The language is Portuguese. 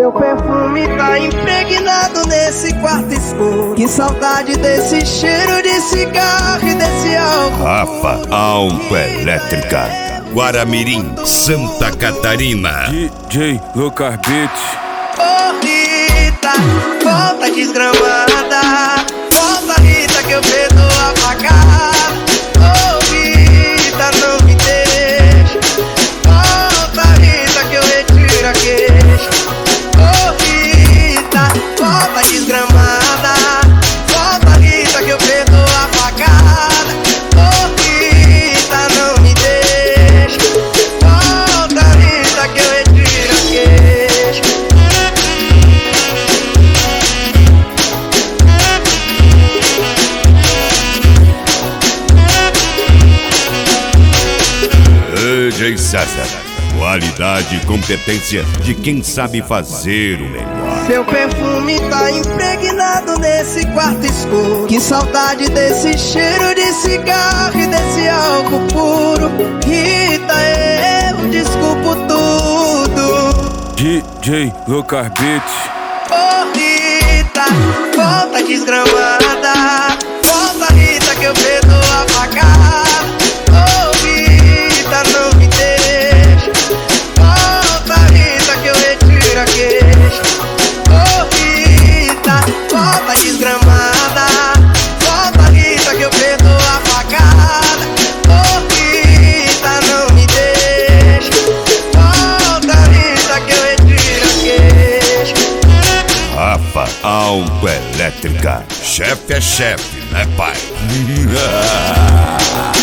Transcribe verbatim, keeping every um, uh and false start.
Seu perfume tá impregnado nesse quarto escuro. Que saudade desse cheiro de cigarro e desse álcool. Rafa Autoelétrica, Guaramirim, Santa Catarina. D J Lucas Beats. Ô Rita, volta desgramada. Volta Rita que eu perdoo apagada. Ô Rita, não me deixa. Volta Rita que eu retiro a queixa. Ô Rita, volta desgramada. Volta Rita que eu perdoo apagada. Ô Rita, não me deixa. Volta Rita que eu retiro a queixa. D J César, qualidade e competência de quem sabe fazer o melhor. Seu perfume tá impregnado nesse quarto escuro. Que saudade desse cheiro de cigarro e desse álcool puro. Rita, eu desculpo tudo. D J Lucas Beats. Ô Rita, volta desgramada. Volta Rita que eu perdoo apagada. Ô Rita, não me deixa. Volta Rita que eu retiro a queixa. Ô Rita, volta desgramada. Volta Rita que eu perdoo apagada. Ô Rita, não me deixa. Volta Rita que eu retiro a queixa. Rafa Autoelétrica, chefe é chefe, né pai?